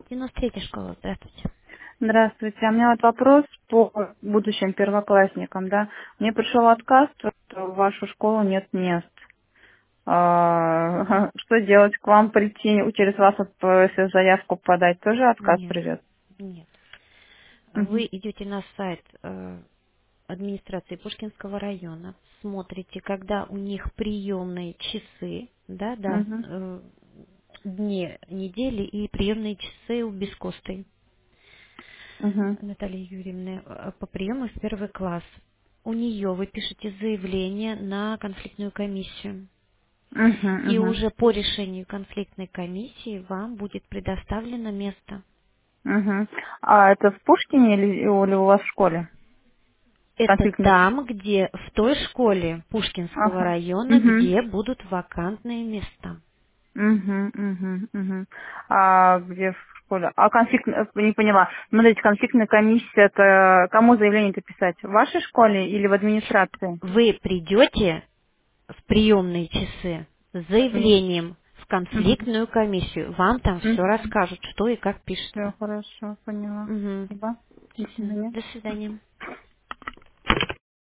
93-я школа, здравствуйте. Здравствуйте. У меня вот вопрос по будущим первоклассникам, да. Мне пришел отказ, что в вашу школу нет мест. Что делать? К вам прийти, через вас, вот, если заявку подать, тоже отказ Нет, придет? нет. Мгм. Вы идете на сайт администрации Пушкинского района, смотрите, когда у них приемные часы, да, Мгм. дни недели и приемные часы у Бескостой Мгм. Натальи Юрьевны по приему в первый класс. У нее вы пишете заявление на конфликтную комиссию. Мгм. И Мгм. уже по решению конфликтной комиссии вам будет предоставлено место. Мгм. А это в Пушкине или у вас в школе? Это Конфликтный. там, где в той школе Пушкинского Ага. района, Мгм. где будут вакантные места. Мгм, мгм, мгм. А где в школе? А конфликт, не поняла. Смотрите, конфликтная комиссия, это кому заявление-то писать? В вашей школе или в администрации? Вы придете в приемные часы с заявлением в конфликтную комиссию. Вам там все расскажут, что и как Все пишется. хорошо, поняла. Мгм. Спасибо. До Всё. свидания. До свидания.